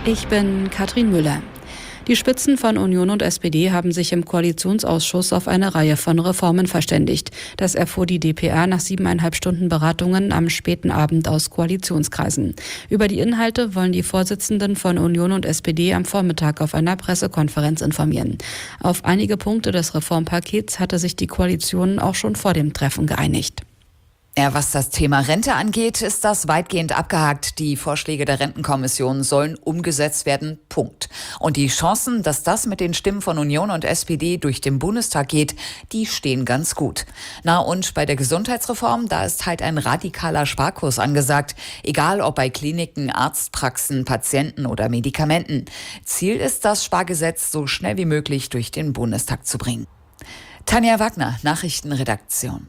Ich bin Katrin Müller. Die Spitzen von Union und SPD haben sich im Koalitionsausschuss auf eine Reihe von Reformen verständigt. Das erfuhr die dpa nach 7,5 Stunden Beratungen am späten Abend aus Koalitionskreisen. Über die Inhalte wollen die Vorsitzenden von Union und SPD am Vormittag auf einer Pressekonferenz informieren. Auf einige Punkte des Reformpakets hatte sich die Koalition auch schon vor dem Treffen geeinigt. Ja, was das Thema Rente angeht, ist das weitgehend abgehakt. Die Vorschläge der Rentenkommission sollen umgesetzt werden. Punkt. Und die Chancen, dass das mit den Stimmen von Union und SPD durch den Bundestag geht, die stehen ganz gut. Na und bei der Gesundheitsreform, da ist halt ein radikaler Sparkurs angesagt. Egal ob bei Kliniken, Arztpraxen, Patienten oder Medikamenten. Ziel ist, das Spargesetz so schnell wie möglich durch den Bundestag zu bringen. Tanja Wagner, Nachrichtenredaktion.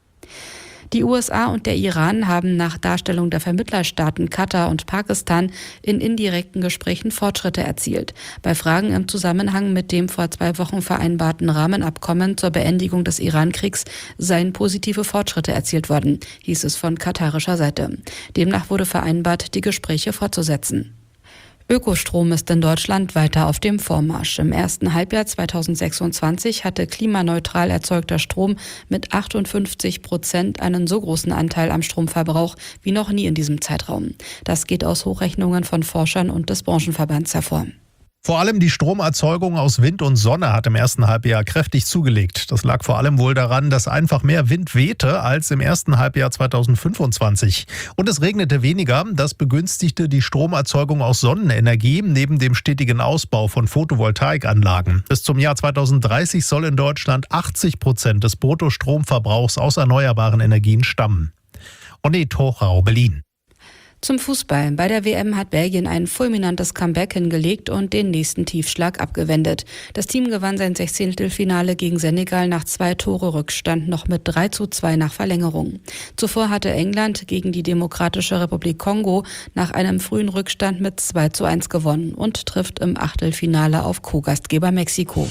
Die USA und der Iran haben nach Darstellung der Vermittlerstaaten Katar und Pakistan in indirekten Gesprächen Fortschritte erzielt. Bei Fragen im Zusammenhang mit dem vor 2 Wochen vereinbarten Rahmenabkommen zur Beendigung des Iran-Kriegs seien positive Fortschritte erzielt worden, hieß es von katarischer Seite. Demnach wurde vereinbart, die Gespräche fortzusetzen. Ökostrom ist in Deutschland weiter auf dem Vormarsch. Im ersten Halbjahr 2026 hatte klimaneutral erzeugter Strom mit 58% einen so großen Anteil am Stromverbrauch wie noch nie in diesem Zeitraum. Das geht aus Hochrechnungen von Forschern und des Branchenverbands hervor. Vor allem die Stromerzeugung aus Wind und Sonne hat im ersten Halbjahr kräftig zugelegt. Das lag vor allem wohl daran, dass einfach mehr Wind wehte als im ersten Halbjahr 2025. Und es regnete weniger. Das begünstigte die Stromerzeugung aus Sonnenenergie neben dem stetigen Ausbau von Photovoltaikanlagen. Bis zum Jahr 2030 soll in Deutschland 80% des Bruttostromverbrauchs aus erneuerbaren Energien stammen. Onet Hochau, Berlin. Zum Fußball. Bei der WM hat Belgien ein fulminantes Comeback hingelegt und den nächsten Tiefschlag abgewendet. Das Team gewann sein 16. gegen Senegal nach 2 Tore Rückstand noch mit 3:2 nach Verlängerung. Zuvor hatte England gegen die Demokratische Republik Kongo nach einem frühen Rückstand mit 2:1 gewonnen und trifft im Achtelfinale auf Co-Gastgeber Mexiko.